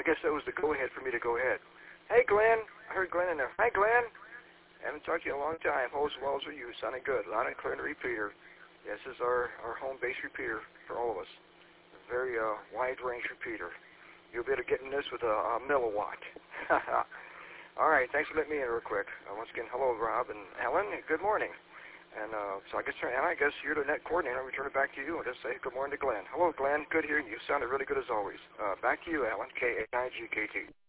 guess that was the go-ahead for me to go ahead. Hey, Glenn. I heard Glenn in there. Hi, Glenn. Haven't talked to you in a long time. All as well as with you. Sounding good. Loud and clear in the repeater. This is our home base repeater for all of us. A very wide-range repeater. You'll be able to get in this with a milliwatt. All right. Thanks for letting me in real quick. Once again, hello, Rob and Ellen. Good morning. And so I guess you're the net coordinator. We turn it back to you and just say good morning to Glenn. Hello, Glenn. Good hearing you. Sounded really good as always. Back to you, Alan. K-A-I-G-K-T.